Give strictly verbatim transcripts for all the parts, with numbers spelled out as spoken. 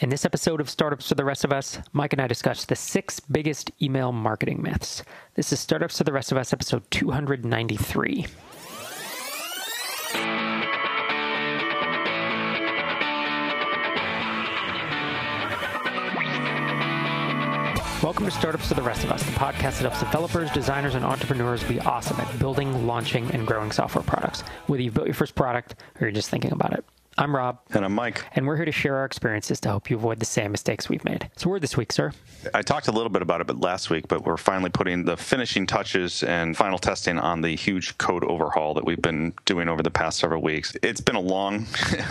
In this episode of Startups for the Rest of Us, Mike and I discuss the six biggest email marketing myths. This is Startups for the Rest of Us, episode two hundred ninety-three. Welcome to Startups for the Rest of Us, the podcast that helps developers, designers, and entrepreneurs be awesome at building, launching, and growing software products, whether you've built your first product or you're just thinking about it. I'm Rob. And I'm Mike. And we're here to share our experiences to help you avoid the same mistakes we've made. So where this week, sir? I talked a little bit about it but last week, but we're finally putting the finishing touches and final testing on the huge code overhaul that we've been doing over the past several weeks. It's been a long,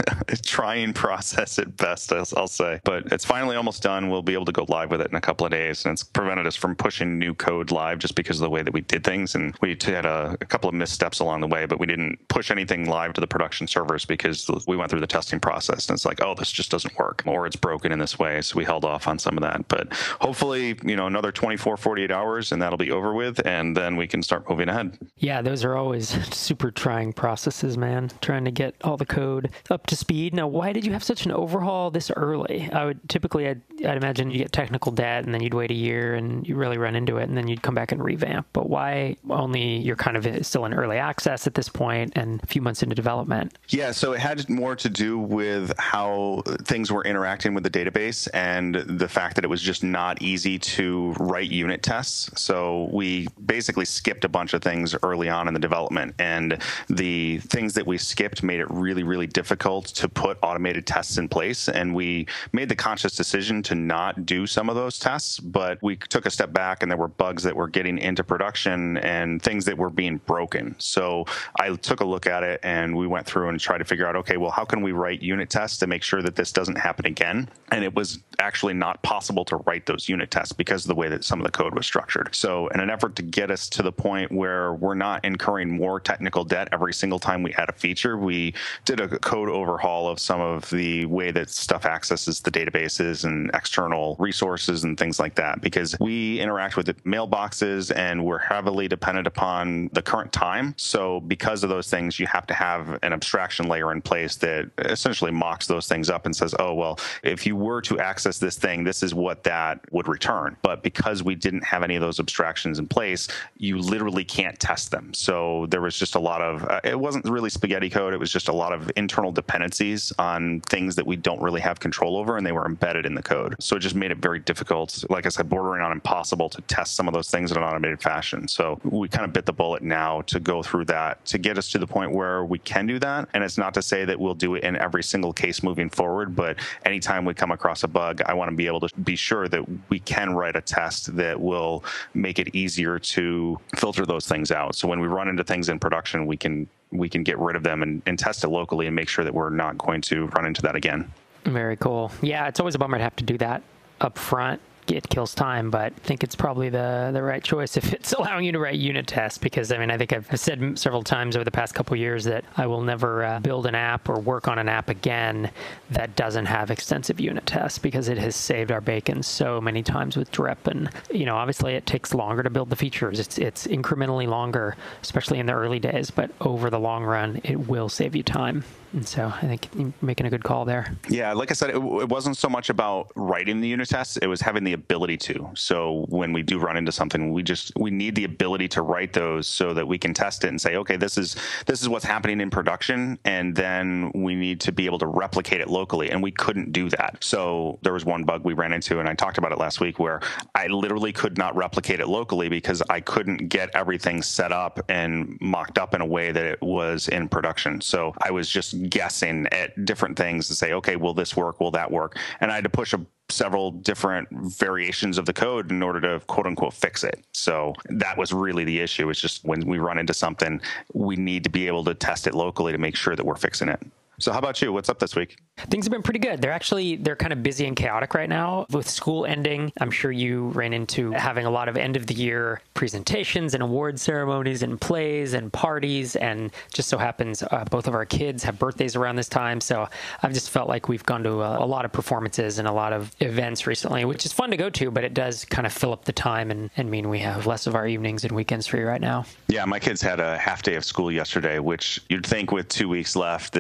trying process at best, I'll say. But it's finally almost done. We'll be able to go live with it in a couple of days. And it's prevented us from pushing new code live just because of the way that we did things. And we had a, a couple of missteps along the way, but we didn't push anything live to the production servers because we went through the testing process and it's like, oh, this just doesn't work, or it's broken in this way. So we held off on some of that, but hopefully, you know, another twenty-four, forty-eight hours and that'll be over with. And then we can start moving ahead. Yeah, those are always super trying processes, man. Trying to get all the code up to speed. Now, why did you have such an overhaul this early? I would typically, I'd, I'd imagine you get technical debt and then you'd wait a year and you really run into it and then you'd come back and revamp. But why only you're kind of still in early access at this point and a few months into development? Yeah, so it had more to do with how things were interacting with the database and the fact that it was just not easy to write unit tests. So we basically skipped a bunch of things early on in the development, and the things that we skipped made it really, really difficult to put automated tests in place. And we made the conscious decision to not do some of those tests, but we took a step back and there were bugs that were getting into production and things that were being broken. So I took a look at it and we went through and tried to figure out, okay, well, how can we write unit tests to make sure that this doesn't happen again? And it was actually not possible to write those unit tests because of the way that some of the code was structured. So in an effort to get us to the point where we're not incurring more technical debt every single time we add a feature, we did a code overhaul of some of the way that stuff accesses the databases and external resources and things like that, because we interact with the mailboxes and we're heavily dependent upon the current time. So because of those things, you have to have an abstraction layer in place that essentially mocks those things up and says, oh, well, if you were to access this thing, this is what that would return. But because we didn't have any of those abstractions in place, you literally can't test them. So there was just a lot of, uh, it wasn't really spaghetti code. It was just a lot of internal dependencies on things that we don't really have control over, and they were embedded in the code. So it just made it very difficult, like I said, bordering on impossible to test some of those things in an automated fashion. So we kind of bit the bullet now to go through that to get us to the point where we can do that. And it's not to say that we'll do it in every single case moving forward, but anytime we come across a bug, I want to be able to be sure that we can write a test that will make it easier to filter those things out. So when we run into things in production, we can we can get rid of them and, and test it locally and make sure that we're not going to run into that again. Very cool. Yeah, it's always a bummer to have to do that up front. It kills time, but I think it's probably the the right choice if it's allowing you to write unit tests, because I mean, I think I've said several times over the past couple of years that I will never uh, build an app or work on an app again that doesn't have extensive unit tests, because it has saved our bacon so many times with drip. And, you know, obviously it takes longer to build the features. It's, it's incrementally longer, especially in the early days, but over the long run, it will save you time. And so I think you're making a good call there. Yeah, like I said, it, it wasn't so much about writing the unit tests. It was having the ability to. So when we do run into something, we just we need the ability to write those so that we can test it and say, okay, this is this is what's happening in production, and then we need to be able to replicate it locally. And we couldn't do that. So there was one bug we ran into, and I talked about it last week, where I literally could not replicate it locally because I couldn't get everything set up and mocked up in a way that it was in production. So I was just guessing at different things to say, okay, will this work? Will that work? And I had to push a several different variations of the code in order to quote unquote fix it. So that was really the issue. It's just when we run into something, we need to be able to test it locally to make sure that we're fixing it. So how about you? What's up this week? Things have been pretty good. They're actually, they're kind of busy and chaotic right now. With school ending, I'm sure you ran into having a lot of end of the year presentations and award ceremonies and plays and parties. And just so happens, uh, both of our kids have birthdays around this time. So I've just felt like we've gone to a, a lot of performances and a lot of events recently, which is fun to go to, but it does kind of fill up the time and, and mean we have less of our evenings and weekends free right now. Yeah, my kids had a half day of school yesterday, which you'd think with two weeks left that they would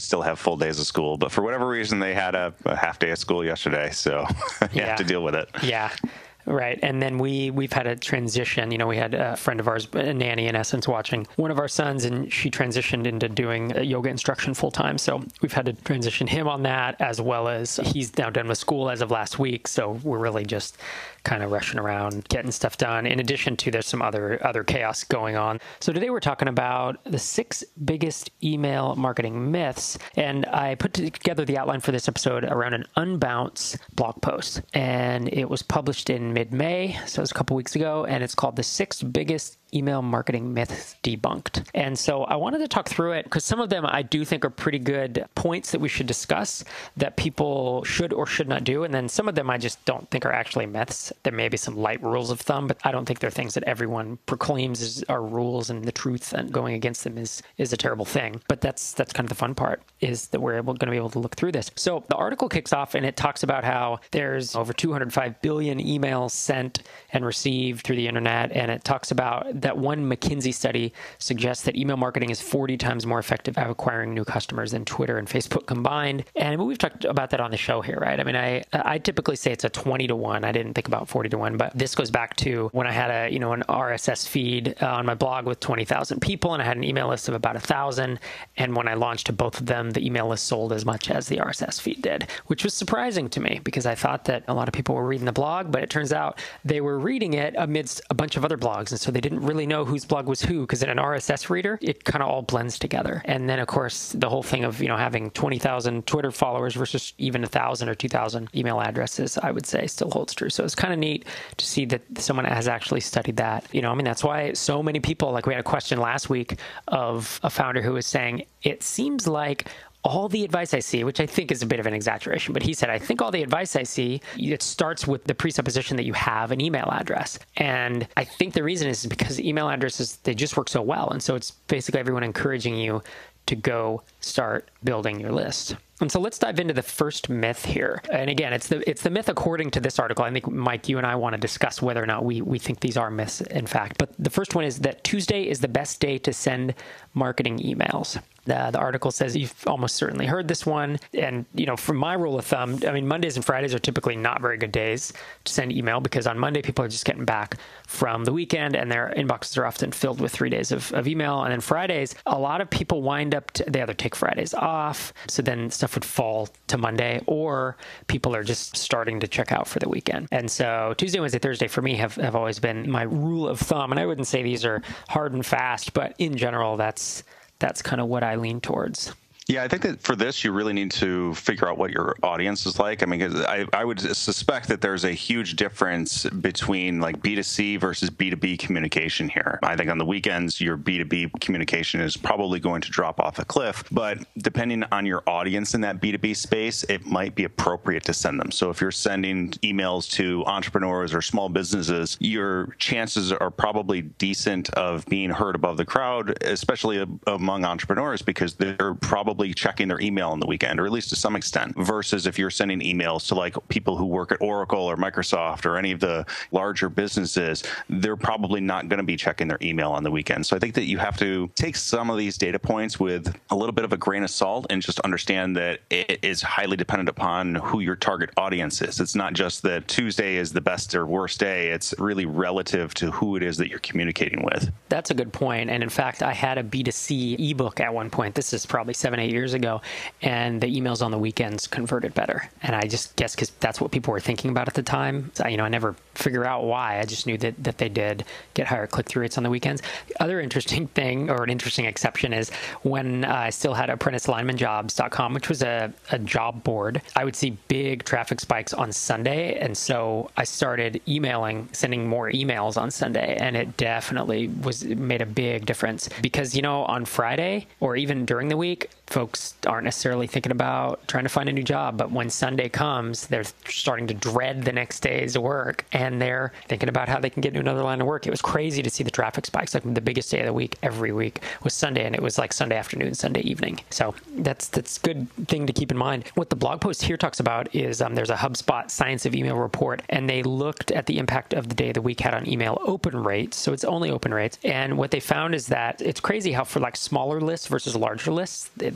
still have full days of school. But for whatever reason, they had a, a half day of school yesterday, so you yeah. have to deal with it. Yeah. Right. And then we, we've had a transition. You know, we had a friend of ours, a nanny in essence, watching one of our sons, and she transitioned into doing yoga instruction full time. So we've had to transition him on that, as well as he's now done with school as of last week. So we're really just kind of rushing around, getting stuff done. In addition to, there's some other other chaos going on. So today we're talking about the six biggest email marketing myths. And I put together the outline for this episode around an Unbounce blog post. And it was published in mid-May, so it was a couple weeks ago, and it's called The Six Biggest Email Marketing Myths Debunked. And so I wanted to talk through it because some of them I do think are pretty good points that we should discuss that people should or should not do. And then some of them I just don't think are actually myths. There may be some light rules of thumb, but I don't think they're things that everyone proclaims as are rules and the truth, and going against them is is a terrible thing. But that's that's kind of the fun part, is that we're able, going to be able to look through this. So the article kicks off and it talks about how there's over two hundred five billion emails sent and received through the internet. And it talks about that one McKinsey study suggests that email marketing is forty times more effective at acquiring new customers than Twitter and Facebook combined. And we've talked about that on the show here, right? I mean, I I typically say it's a twenty to one. I didn't think about forty to one, but this goes back to when I had a, you know, an R S S feed uh, on my blog with twenty thousand people, and I had an email list of about a thousand. And when I launched to both of them, the email list sold as much as the R S S feed did, which was surprising to me because I thought that a lot of people were reading the blog, but it turns out they were reading it amidst a bunch of other blogs. And so they didn't really know whose blog was who, because in an R S S reader, it kind of all blends together. And then, of course, the whole thing of, you know, having twenty thousand Twitter followers versus even one thousand or two thousand email addresses, I would say still holds true. So it's kind of neat to see that someone has actually studied that. You know, I mean, that's why so many people, like we had a question last week of a founder who was saying, it seems like all the advice I see, which I think is a bit of an exaggeration, but he said, I think all the advice I see, it starts with the presupposition that you have an email address. And I think the reason is because email addresses, they just work so well. And so it's basically everyone encouraging you to go start building your list. And so let's dive into the first myth here. And again, it's the it's the myth according to this article. I think, Mike, you and I want to discuss whether or not we, we think these are myths, in fact. But the first one is that Tuesday is the best day to send marketing emails. The, the article says you've almost certainly heard this one. And, you know, from my rule of thumb, I mean, Mondays and Fridays are typically not very good days to send email because on Monday, people are just getting back from the weekend and their inboxes are often filled with three days of, of email. And then Fridays, a lot of people wind up, to, they either take Fridays off, so then stuff would fall to Monday, or people are just starting to check out for the weekend. And so Tuesday, Wednesday, Thursday for me have, have always been my rule of thumb. And I wouldn't say these are hard and fast, but in general, that's that's kind of what I lean towards. Yeah, I think that for this, you really need to figure out what your audience is like. I mean, 'cause I, I would suspect that there's a huge difference between like B two C versus B two B communication here. I think on the weekends, your B two B communication is probably going to drop off a cliff. But depending on your audience in that B two B space, it might be appropriate to send them. So if you're sending emails to entrepreneurs or small businesses, your chances are probably decent of being heard above the crowd, especially among entrepreneurs, because they're probably checking their email on the weekend, or at least to some extent, versus if you're sending emails to like people who work at Oracle or Microsoft or any of the larger businesses, they're probably not going to be checking their email on the weekend. So I think that you have to take some of these data points with a little bit of a grain of salt and just understand that it is highly dependent upon who your target audience is. It's not just that Tuesday is the best or worst day. It's really relative to who it is that you're communicating with. That's a good point. And in fact, I had a B two C ebook at one point. This is probably seven, eight years ago, and the emails on the weekends converted better. And I just guess because that's what people were thinking about at the time. So, you know, I never figure out why. I just knew that, that they did get higher click-through rates on the weekends. The other interesting thing, or an interesting exception, is when uh, I still had apprentice lineman jobs dot com, which was a, a job board, I would see big traffic spikes on Sunday. And so I started emailing, sending more emails on Sunday, and it definitely was it made a big difference. Because, you know, on Friday or even during the week, folks aren't necessarily thinking about trying to find a new job, but when Sunday comes, they're starting to dread the next day's work, and they're thinking about how they can get into another line of work. It was crazy to see the traffic spikes. Like the biggest day of the week every week was Sunday, and it was like Sunday afternoon, Sunday evening. So that's that's a good thing to keep in mind. What the blog post here talks about is um, there's a HubSpot Science of Email report, and they looked at the impact of the day of the week had on email open rates. So it's only open rates. And what they found is that it's crazy how for like smaller lists versus larger lists, they,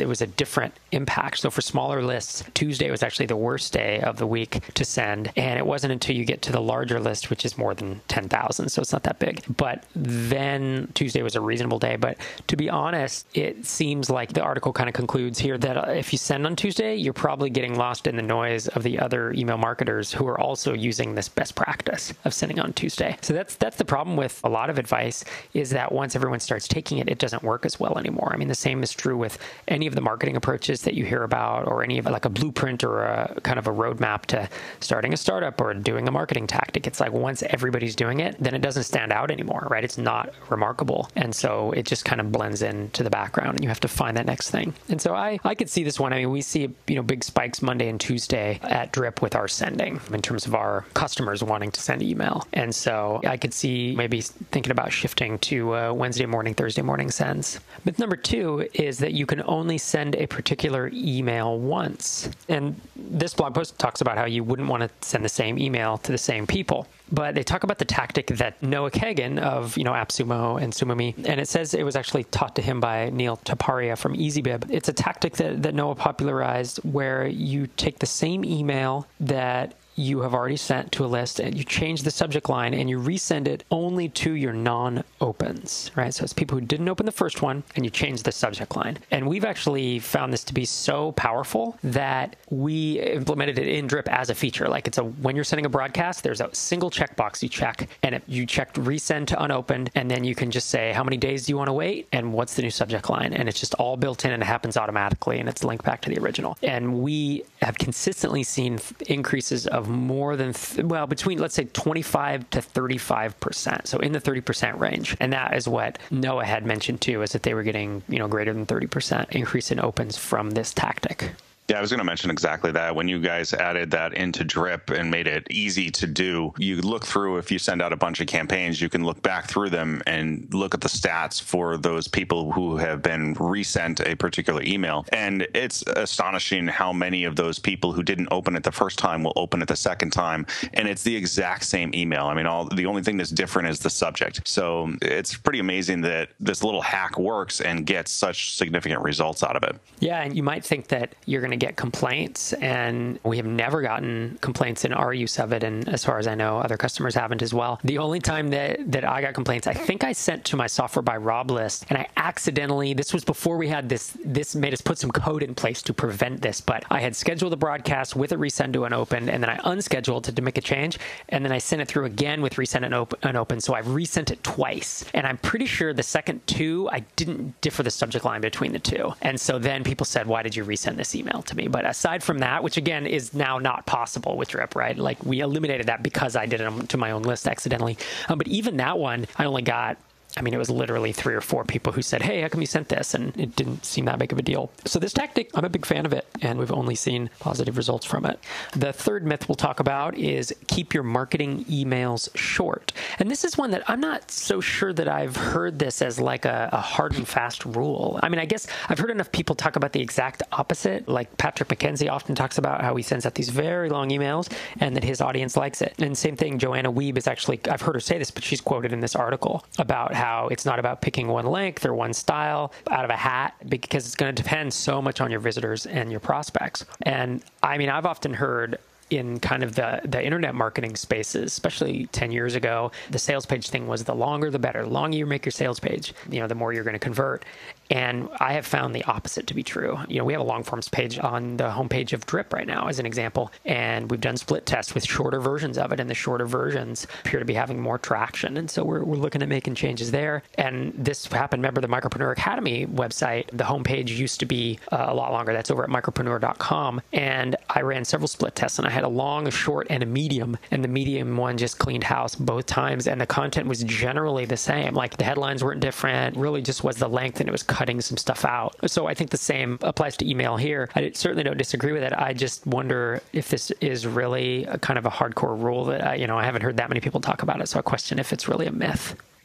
it was a different impact. So for smaller lists, Tuesday was actually the worst day of the week to send. And it wasn't until you get to the larger list, which is more than ten thousand. So it's not that big. But then Tuesday was a reasonable day. But to be honest, it seems like the article kind of concludes here that if you send on Tuesday, you're probably getting lost in the noise of the other email marketers who are also using this best practice of sending on Tuesday. So that's that's the problem with a lot of advice, is that once everyone starts taking it, it doesn't work as well anymore. I mean, the same is true with any of the marketing approaches that you hear about, or any of like a blueprint or a kind of a roadmap to starting a startup or doing a marketing tactic. It's like once everybody's doing it, then it doesn't stand out anymore, right? It's not remarkable. And so it just kind of blends into the background, and you have to find that next thing. And so I, I could see this one. I mean, we see, you know, big spikes Monday and Tuesday at Drip with our sending in terms of our customers wanting to send email. And so I could see maybe thinking about shifting to uh, Wednesday morning, Thursday morning sends. Myth number two is that you can only send a particular email once. And this blog post talks about how you wouldn't want to send the same email to the same people. But they talk about the tactic that Noah Kagan of, you know, AppSumo and SumoMe, and it says it was actually taught to him by Neil Taparia from EasyBib. It's a tactic that, that Noah popularized, where you take the same email that you have already sent to a list, and you change the subject line and you resend it only to your non-opens, right? So it's people who didn't open the first one, and you change the subject line. And we've actually found this to be so powerful that we implemented it in Drip as a feature. Like, it's a, when you're sending a broadcast, there's a single checkbox you check, and if you checked resend to unopened, and then you can just say, how many days do you want to wait? And what's the new subject line? And it's just all built in, and it happens automatically, and it's linked back to the original. And we have consistently seen increases of more than, th- well, between, let's say, twenty-five to thirty-five percent. So in the thirty percent range. And that is what Noah had mentioned too, is that they were getting, you know, greater than thirty percent increase in opens from this tactic. Yeah, I was going to mention exactly that. When you guys added that into Drip and made it easy to do, you look through, if you send out a bunch of campaigns, you can look back through them and look at the stats for those people who have been resent a particular email. And it's astonishing how many of those people who didn't open it the first time will open it the second time. And it's the exact same email. I mean, all the only thing that's different is the subject. So it's pretty amazing that this little hack works and gets such significant results out of it. Yeah, and you might think that you're going to get complaints, and we have never gotten complaints in our use of it, and as far as I know, other customers haven't as well. The only time that that I got complaints, I think I sent to my Software by Rob list, and I accidentally, this was before we had this, this made us put some code in place to prevent this, but I had scheduled a broadcast with a resend to unopened, and then I unscheduled it to make a change, and then I sent it through again with resend and op- unopened, so I've resent it twice, and I'm pretty sure the second two, I didn't differ the subject line between the two, and so then people said, why did you resend this email to me? But aside from that, which again is now not possible with Drip, right? Like, we eliminated that because I did it to my own list accidentally. Um, but even that one, I only got, I mean, it was literally three or four people who said, hey, how come you sent this? And it didn't seem that big of a deal. So this tactic, I'm a big fan of it, and we've only seen positive results from it. The third myth we'll talk about is keep your marketing emails short. And this is one that I'm not so sure that I've heard this as like a, a hard and fast rule. I mean, I guess I've heard enough people talk about the exact opposite. Like Patrick McKenzie often talks about how he sends out these very long emails and that his audience likes it. And same thing, Joanna Wiebe is actually, I've heard her say this, but she's quoted in this article about how how it's not about picking one length or one style out of a hat, because it's going to depend so much on your visitors and your prospects. And I mean, I've often heard in kind of the, the internet marketing spaces, especially ten years ago, the sales page thing was the longer, the better. The longer you make your sales page, you know, the more you're going to convert. And I have found the opposite to be true. You know, we have a long forms page on the homepage of Drip right now as an example, and we've done split tests with shorter versions of it, and the shorter versions appear to be having more traction. And so we're, we're looking at making changes there. And this happened, remember the Micropreneur Academy website, the homepage used to be uh, a lot longer. That's over at micropreneur dot com. And I ran several split tests, and I had a long, a short, and a medium. And the medium one just cleaned house both times, and the content was generally the same. Like the headlines weren't different, really just was the length, and it was cutting some stuff out. So I think the same applies to email here. I certainly don't disagree with it. I just wonder if this is really a kind of a hardcore rule that I, you know, I haven't heard that many people talk about it. So I question if it's really a myth.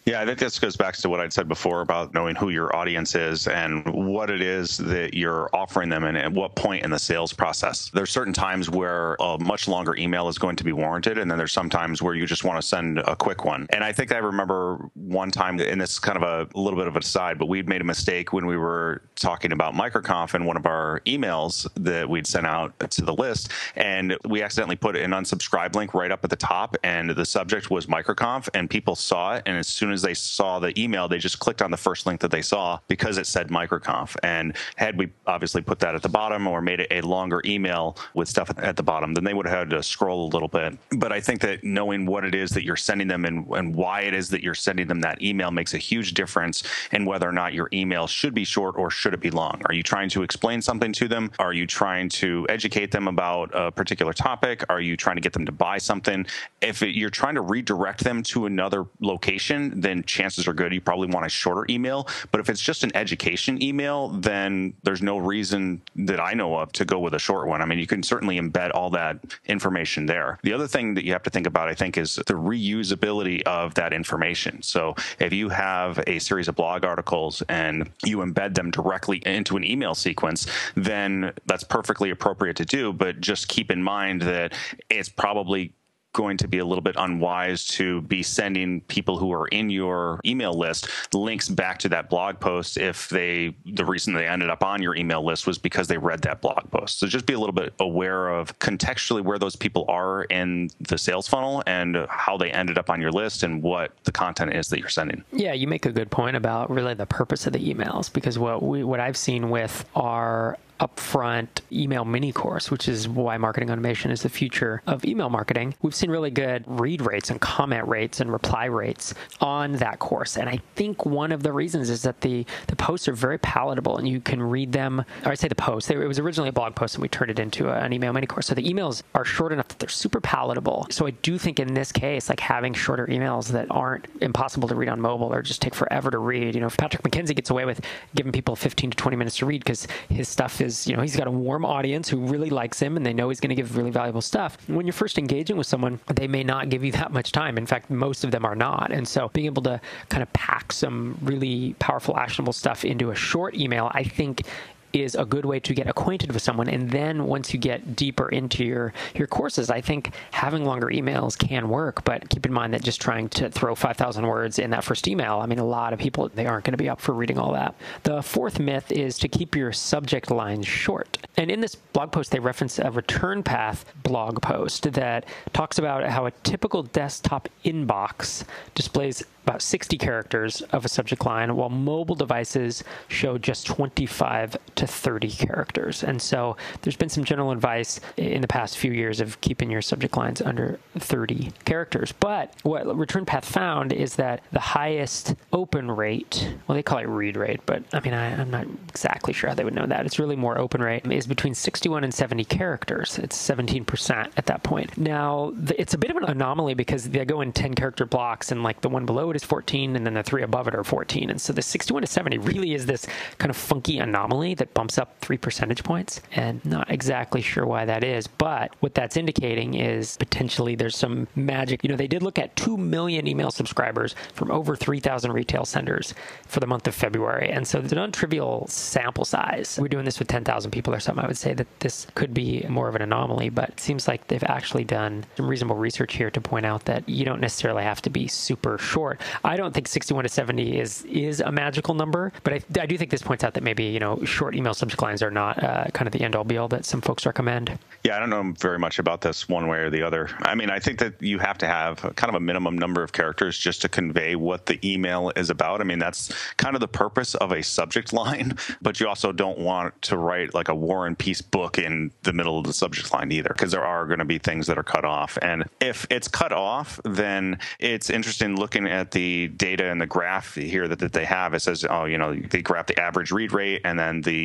Yeah, I think this goes back to what I'd said before about knowing who your audience is and what it is that you're offering them and at what point in the sales process. There's certain times where a much longer email is going to be warranted, and then there's some times where you just want to send a quick one. And I think I remember one time, and this is kind of a, a little bit of an aside, but we'd made a mistake when we were talking about MicroConf in one of our emails that we'd sent out to the list, and we accidentally put an unsubscribe link right up at the top, and the subject was MicroConf, and people saw it, and as soon as they saw the email, they just clicked on the first link that they saw because it said MicroConf. And had we obviously put that at the bottom or made it a longer email with stuff at the bottom, then they would have had to scroll a little bit. But I think that knowing what it is that you're sending them and, and why it is that you're sending them that email makes a huge difference in whether or not your email should be short or should it be long. Are you trying to explain something to them? Are you trying to educate them about a particular topic? Are you trying to get them to buy something? If it, you're trying to redirect them to another location, then chances are good you probably want a shorter email. But if it's just an education email, then there's no reason that I know of to go with a short one. I mean, you can certainly embed all that information there. The other thing that you have to think about, I think, is the reusability of that information. So if you have a series of blog articles and you embed them directly into an email sequence, then that's perfectly appropriate to do. But just keep in mind that it's probably going to be a little bit unwise to be sending people who are in your email list links back to that blog post if they the reason they ended up on your email list was because they read that blog post. So just be a little bit aware of contextually where those people are in the sales funnel and how they ended up on your list and what the content is that you're sending. Yeah, you make a good point about really the purpose of the emails, because what we what I've seen with our upfront email mini course, which is why marketing automation is the future of email marketing. We've seen really good read rates and comment rates and reply rates on that course. And I think one of the reasons is that the, the posts are very palatable and you can read them, or I say the post, it was originally a blog post and we turned it into an email mini course. So the emails are short enough that they're super palatable. So I do think in this case, like having shorter emails that aren't impossible to read on mobile or just take forever to read. You know, if Patrick McKenzie gets away with giving people fifteen to twenty minutes to read because his stuff is, you know, he's got a warm audience who really likes him and they know he's going to give really valuable stuff. When you're first engaging with someone, they may not give you that much time. In fact, most of them are not. And so being able to kind of pack some really powerful, actionable stuff into a short email, I think is a good way to get acquainted with someone. And then once you get deeper into your, your courses, I think having longer emails can work, but keep in mind that just trying to throw five thousand words in that first email, I mean, a lot of people, they aren't going to be up for reading all that. The fourth myth is to keep your subject lines short. And in this blog post, they reference a Return Path blog post that talks about how a typical desktop inbox displays about sixty characters of a subject line, while mobile devices show just twenty-five to thirty characters. And so there's been some general advice in the past few years of keeping your subject lines under thirty characters. But what Return Path found is that the highest open rate, well, they call it read rate, but I mean, I, I'm not exactly sure how they would know that. It's really more open rate, is between sixty-one and seventy characters. It's seventeen percent at that point. Now, the, it's a bit of an anomaly because they go in ten character blocks and like the one below it is fourteen and then the three above it are fourteen. And so the sixty-one to seventy really is this kind of funky anomaly that bumps up three percentage points, and not exactly sure why that is. But what that's indicating is potentially there's some magic. You know, they did look at two million email subscribers from over three thousand retail senders for the month of February. And so it's an untrivial sample size. We're doing this with ten thousand people or something. I would say that this could be more of an anomaly, but it seems like they've actually done some reasonable research here to point out that you don't necessarily have to be super short. I don't think sixty-one to seventy is is a magical number, but I, I do think this points out that maybe, you know, short email subject lines are not uh, kind of the end all be all that some folks recommend. Yeah, I don't know very much about this one way or the other. I mean, I think that you have to have kind of a minimum number of characters just to convey what the email is about. I mean, that's kind of the purpose of a subject line, but you also don't want to write like a War and Peace book in the middle of the subject line either, because there are going to be things that are cut off. And if it's cut off, then it's interesting looking at the data and the graph here that, that they have. It says, oh, you know, they graph the average read rate and then the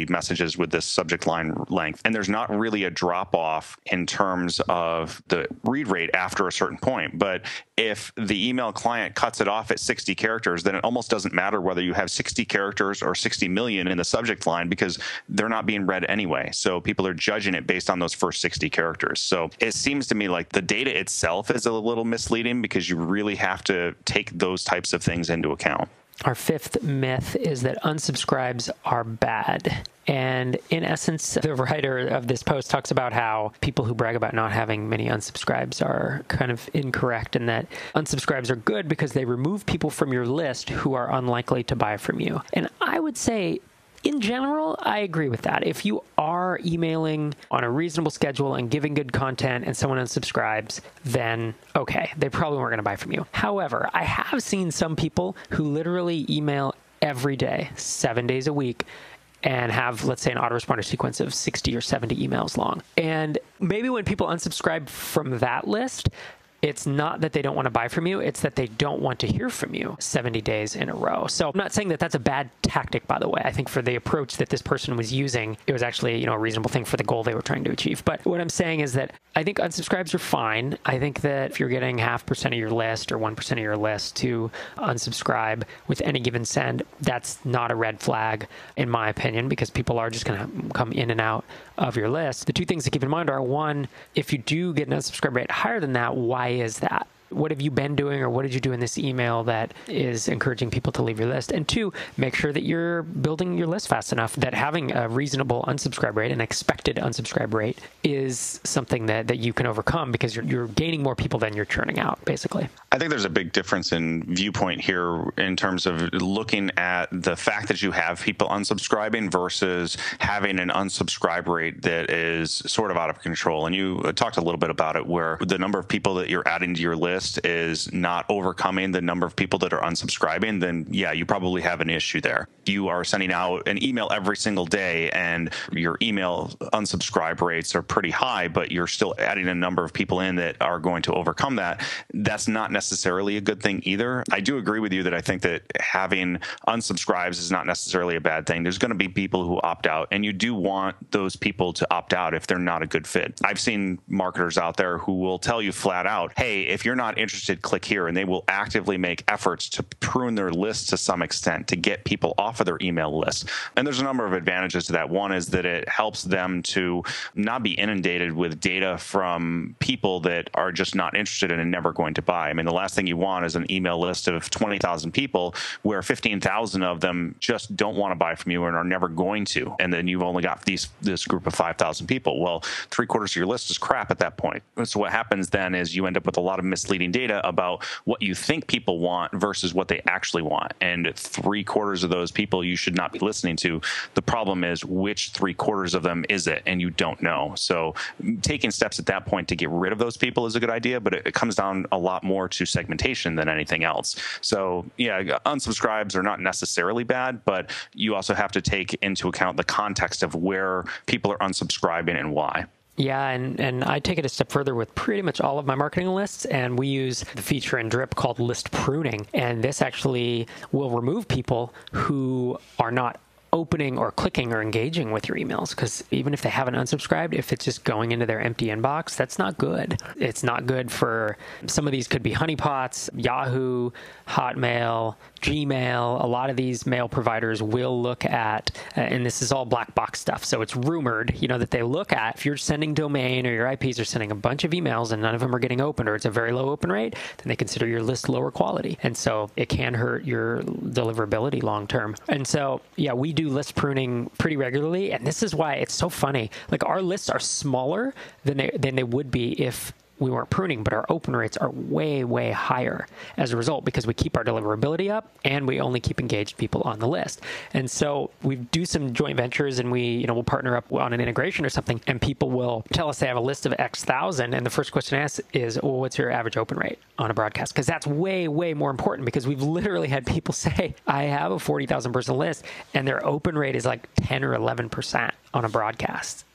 sixty messages with this subject line length. And there's not really a drop off in terms of the read rate after a certain point. But if the email client cuts it off at sixty characters, then it almost doesn't matter whether you have sixty characters or sixty million in the subject line, because they're not being read anyway. So people are judging it based on those first sixty characters. So it seems to me like the data itself is a little misleading, because you really have to take those types of things into account. Our fifth myth is that unsubscribes are bad. And in essence, the writer of this post talks about how people who brag about not having many unsubscribes are kind of incorrect, and that unsubscribes are good because they remove people from your list who are unlikely to buy from you. And I would say, in general, I agree with that. If you are emailing on a reasonable schedule and giving good content and someone unsubscribes, then okay, they probably weren't going to buy from you. However, I have seen some people who literally email every day, seven days a week, and have, let's say, an autoresponder sequence of sixty or seventy emails long. And maybe when people unsubscribe from that list, it's not that they don't want to buy from you, it's that they don't want to hear from you seventy days in a row. So I'm not saying that that's a bad tactic, by the way. I think for the approach that this person was using, it was actually, you know, a reasonable thing for the goal they were trying to achieve. But what I'm saying is that I think unsubscribes are fine. I think that if you're getting half percent of your list or one percent of your list to unsubscribe with any given send, that's not a red flag, in my opinion, because people are just going to come in and out of your list. The two things to keep in mind are, one, if you do get an unsubscribe rate higher than that, why is that? What have you been doing, or what did you do in this email that is encouraging people to leave your list? And two, make sure that you're building your list fast enough that having a reasonable unsubscribe rate, an expected unsubscribe rate, is something that, that you can overcome, because you're, you're gaining more people than you're churning out, basically. I think there's a big difference in viewpoint here in terms of looking at the fact that you have people unsubscribing versus having an unsubscribe rate that is sort of out of control. And you talked a little bit about it, where the number of people that you're adding to your list is not overcoming the number of people that are unsubscribing, then yeah, you probably have an issue there. You are sending out an email every single day and your email unsubscribe rates are pretty high, but you're still adding a number of people in that are going to overcome that. That's not necessarily a good thing either. I do agree with you that I think that having unsubscribes is not necessarily a bad thing. There's going to be people who opt out, and you do want those people to opt out if they're not a good fit. I've seen marketers out there who will tell you flat out, hey, if you're not interested, click here, and they will actively make efforts to prune their list to some extent to get people off of their email list. And there's a number of advantages to that. One is that it helps them to not be inundated with data from people that are just not interested in and never going to buy. I mean, the last thing you want is an email list of twenty thousand people where fifteen thousand of them just don't want to buy from you and are never going to. And then you've only got these this group of five thousand people. Well, three quarters of your list is crap at that point. So what happens then is you end up with a lot of misleading data about what you think people want versus what they actually want. And three quarters of those people you should not be listening to. The problem is, which three quarters of them is it? And you don't know. So taking steps at that point to get rid of those people is a good idea, but it, it comes down a lot more to segmentation than anything else. So yeah, unsubscribes are not necessarily bad, but you also have to take into account the context of where people are unsubscribing and why. Yeah, and, and I take it a step further with pretty much all of my marketing lists, and we use the feature in Drip called list pruning. And this actually will remove people who are not opening or clicking or engaging with your emails, because even if they haven't unsubscribed, if it's just going into their empty inbox, that's not good. It's not good for, some of these could be honeypots, Yahoo, Hotmail, Gmail. A lot of these mail providers will look at, uh, and this is all black box stuff, so it's rumored, you know, that they look at, if you're sending domain or your I Ps are sending a bunch of emails and none of them are getting opened, or it's a very low open rate, then they consider your list lower quality. And so it can hurt your deliverability long term. And so, yeah, we do list pruning pretty regularly, and this is why it's so funny. Like, our lists are smaller than they, than they would be if we weren't pruning, but our open rates are way, way higher as a result, because we keep our deliverability up and we only keep engaged people on the list. And so we do some joint ventures, and we, you know, we'll partner up on an integration or something, and people will tell us they have a list of X thousand, and the first question I ask is, well, what's your average open rate on a broadcast? Because that's way, way more important, because we've literally had people say, I have a forty thousand person list, and their open rate is like ten or eleven percent on a broadcast.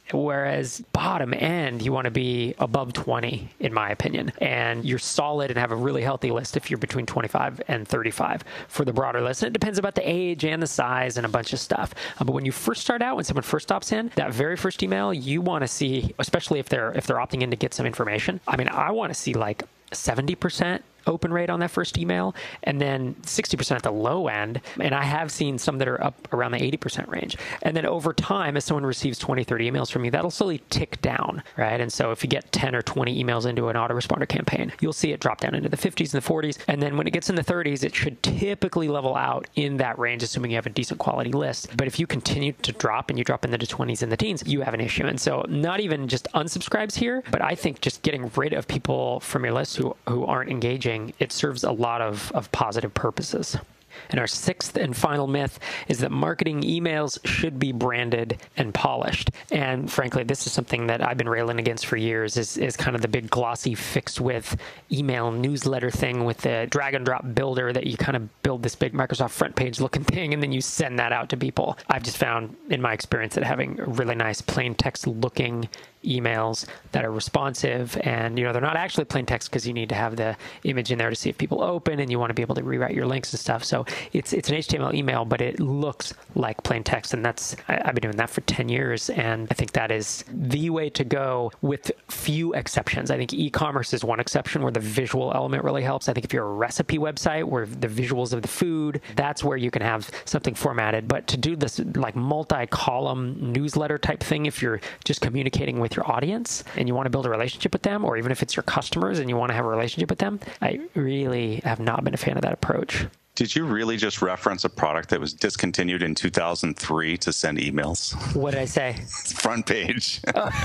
Whereas bottom end, you want to be above twenty, in my opinion. And you're solid and have a really healthy list if you're between twenty-five and thirty-five for the broader list. And it depends about the age and the size and a bunch of stuff. Uh, but when you first start out, when someone first opts in, that very first email, you want to see, especially if they're if they're opting in to get some information. I mean, I want to see like seventy percent open rate on that first email, and then sixty percent at the low end. And I have seen some that are up around the eighty percent range. And then over time, as someone receives twenty, thirty emails from you, that'll slowly tick down, right? And so if you get ten or twenty emails into an autoresponder campaign, you'll see it drop down into the fifties and the forties. And then when it gets in the thirties, it should typically level out in that range, assuming you have a decent quality list. But if you continue to drop and you drop into the twenties and the teens, you have an issue. And so not even just unsubscribes here, but I think just getting rid of people from your list who, who aren't engaging, it serves a lot of, of positive purposes. And our sixth and final myth is that marketing emails should be branded and polished. And frankly, this is something that I've been railing against for years, is, is kind of the big glossy fixed width email newsletter thing with the drag and drop builder that you kind of build this big Microsoft front page looking thing and then you send that out to people. I've just found in my experience that having really nice plain text looking emails that are responsive, and you know they're not actually plain text because you need to have the image in there to see if people open, and you want to be able to rewrite your links and stuff. So it's it's an H T M L email, but it looks like plain text, and that's I, I've been doing that for ten years, and I think that is the way to go with few exceptions. I think e-commerce is one exception where the visual element really helps. I think if you're a recipe website where the visuals of the food, that's where you can have something formatted. But to do this like multi-column newsletter type thing, if you're just communicating with your audience and you want to build a relationship with them, or even if it's your customers and you want to have a relationship with them, I really have not been a fan of that approach. Did you really just reference a product that was discontinued in two thousand three to send emails? What did I say? Front page.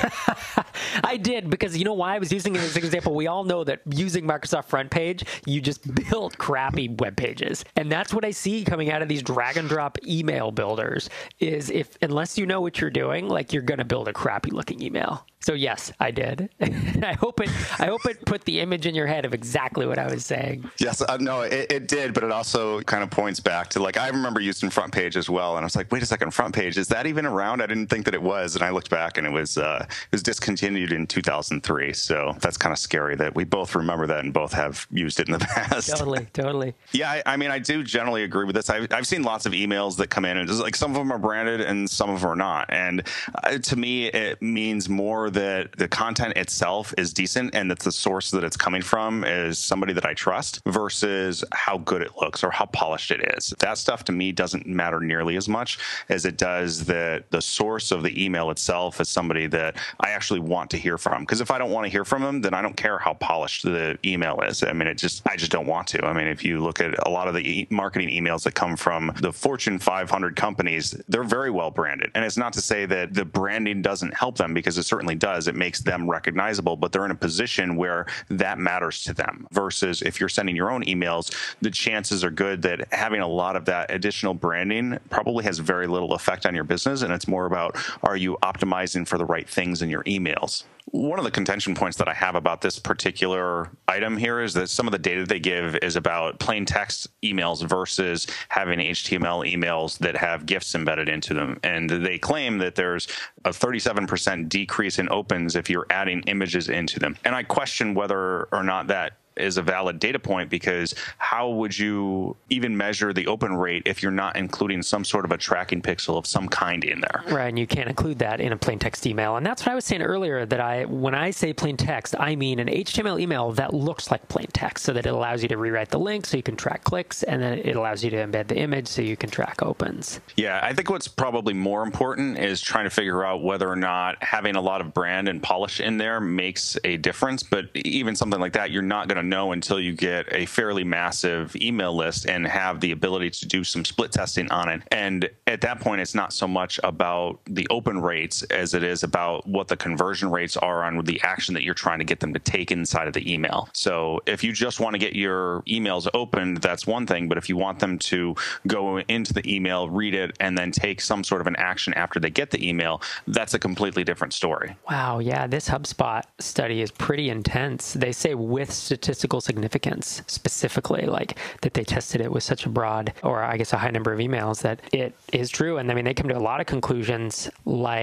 I did, because you know why I was using it as an example? We all know that using Microsoft Front Page, you just build crappy web pages. And that's what I see coming out of these drag and drop email builders is if, unless you know what you're doing, like you're going to build a crappy looking email. So yes, I did. I hope it I hope it put the image in your head of exactly what I was saying. Yes, uh, no, it, it did, but it also kind of points back to, like, I remember using Front Page as well, and I was like, wait a second, Front Page, is that even around? I didn't think that it was, and I looked back, and it was uh, it was discontinued in two thousand three, so that's kind of scary that we both remember that and both have used it in the past. Totally, totally. Yeah, I, I mean, I do generally agree with this. I've, I've seen lots of emails that come in, and it's like some of them are branded and some of them are not, and uh, to me, it means more that the content itself is decent and that the source that it's coming from is somebody that I trust versus how good it looks or how polished it is. That stuff to me doesn't matter nearly as much as it does that the source of the email itself is somebody that I actually want to hear from. Because if I don't want to hear from them, then I don't care how polished the email is. I mean, it just, I just don't want to. I mean, if you look at a lot of the e- marketing emails that come from the Fortune five hundred companies, they're very well branded. And it's not to say that the branding doesn't help them, because it certainly does. It makes them recognizable, but they're in a position where that matters to them. Versus if you're sending your own emails, the chances are good that having a lot of that additional branding probably has very little effect on your business. And it's more about, are you optimizing for the right things in your emails? One of the contention points that I have about this particular item here is that some of the data they give is about plain text emails versus having H T M L emails that have GIFs embedded into them. And they claim that there's a thirty-seven percent decrease in opens if you're adding images into them. And I question whether or not that is a valid data point, because how would you even measure the open rate if you're not including some sort of a tracking pixel of some kind in there? Right, and you can't include that in a plain text email. And that's what I was saying earlier, that I, when I say plain text, I mean an H T M L email that looks like plain text, so that it allows you to rewrite the link so you can track clicks, and then it allows you to embed the image so you can track opens. Yeah, I think what's probably more important is trying to figure out whether or not having a lot of brand and polish in there makes a difference. But even something like that, you're not going to know until you get a fairly massive email list and have the ability to do some split testing on it. And at that point, it's not so much about the open rates as it is about what the conversion rates are on the action that you're trying to get them to take inside of the email. So if you just want to get your emails opened, that's one thing. But if you want them to go into the email, read it, and then take some sort of an action after they get the email, that's a completely different story. Wow, yeah, this HubSpot study is pretty intense. They say with statistical significance, specifically, like that they tested it with such a broad, or I guess a high number of emails, that it is true. And I mean, they come to a lot of conclusions, like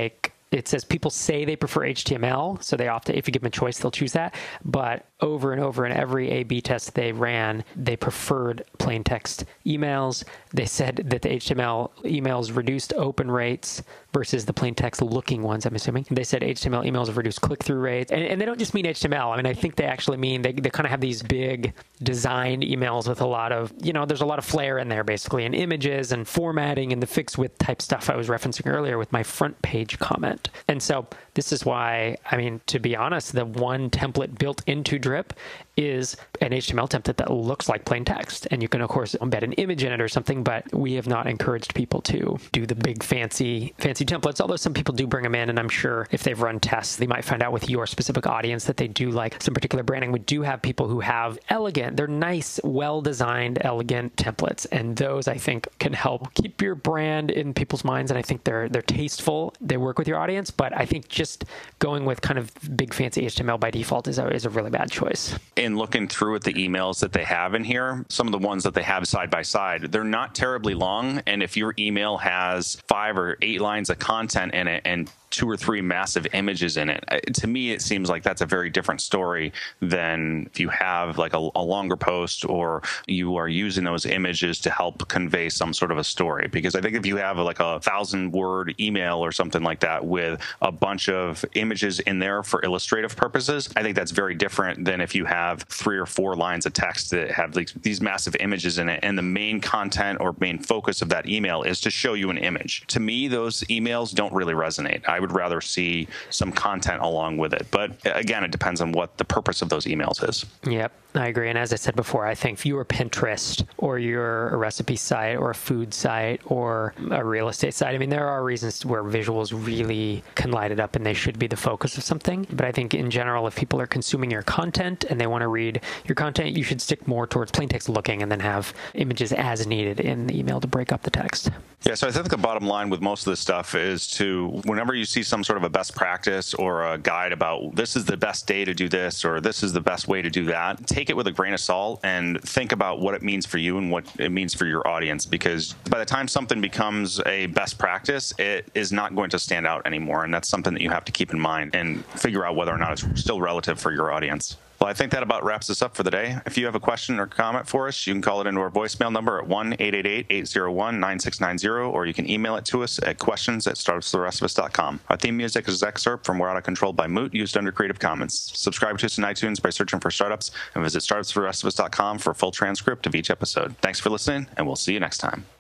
it says people say they prefer H T M L, so they often, if you give them a choice, they'll choose that. But over and over in every A B test they ran, they preferred plain text emails. They said that the H T M L emails reduced open rates versus the plain text looking ones, I'm assuming. They said H T M L emails have reduced click-through rates. And, and they don't just mean H T M L. I mean, I think they actually mean, they, they kind of have these big designed emails with a lot of, you know, there's a lot of flair in there, basically, and images and formatting and the fixed width type stuff I was referencing earlier with my front page comment. And so this is why, I mean, to be honest, the one template built into Drip is an H T M L template that looks like plain text. And you can, of course, embed an image in it or something, but we have not encouraged people to do the big fancy, fancy templates, although some people do bring them in. And I'm sure if they've run tests, they might find out with your specific audience that they do like some particular branding. We do have people who have elegant, they're nice, well-designed, elegant templates. And those, I think, can help keep your brand in people's minds. And I think they're they're tasteful. They work with your audience. But I think just going with kind of big fancy H T M L by default is a, is a really bad choice. In looking through at the emails that they have in here, some of the ones that they have side by side, they're not terribly long. And if your email has five or eight lines of content in it and two or three massive images in it, to me, it seems like that's a very different story than if you have like a, a longer post or you are using those images to help convey some sort of a story. Because I think if you have like a thousand word email or something like that with a bunch of images in there for illustrative purposes, I think that's very different than if you have three or four lines of text that have like these massive images in it. And the main content or main focus of that email is to show you an image. To me, those emails don't really resonate. I would rather see some content along with it. But again, it depends on what the purpose of those emails is. Yep, I agree. And as I said before, I think if you are Pinterest or you're a recipe site or a food site or a real estate site, I mean, there are reasons where visuals really can light it up and they should be the focus of something. But I think in general, if people are consuming your content and they want to read your content, you should stick more towards plain text looking and then have images as needed in the email to break up the text. Yeah, so I think the bottom line with most of this stuff is to, whenever you see some sort of a best practice or a guide about this is the best day to do this or this is the best way to do that, take it with a grain of salt and think about what it means for you and what it means for your audience. Because by the time something becomes a best practice, it is not going to stand out anymore. And that's something that you have to keep in mind and figure out whether or not it's still relative for your audience. Well, I think that about wraps us up for the day. If you have a question or comment for us, you can call it into our voicemail number at one eight eight eight, eight zero one, nine six nine zero, or you can email it to us at questions at startups for the rest of us dot com. Our theme music is excerpt from We're Out of Control by Moot, used under Creative Commons. Subscribe to us in iTunes by searching for Startups, and visit startups for the rest of us dot com for a full transcript of each episode. Thanks for listening, and we'll see you next time.